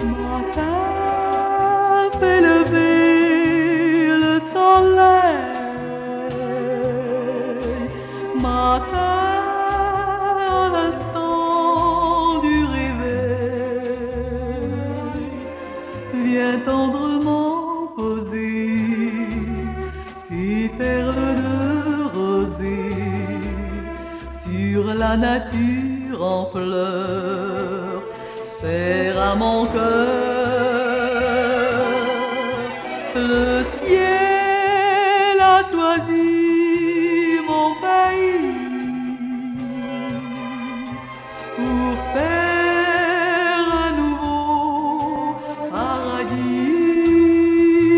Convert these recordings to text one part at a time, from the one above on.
Matin fait lever le soleil, matin à l'instant du réveil, vient tendrement poser tes perles de rosée sur la nature en fleurs, serre à mon cœur. Le ciel a choisi mon pays pour faire un nouveau paradis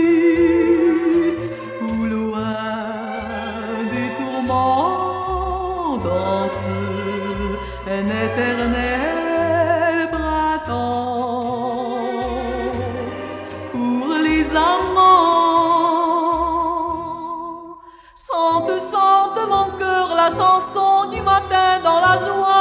où loin des tourments danse un éternel printemps pour les amants. Chante, chante mon cœur la chanson du matin dans la joie.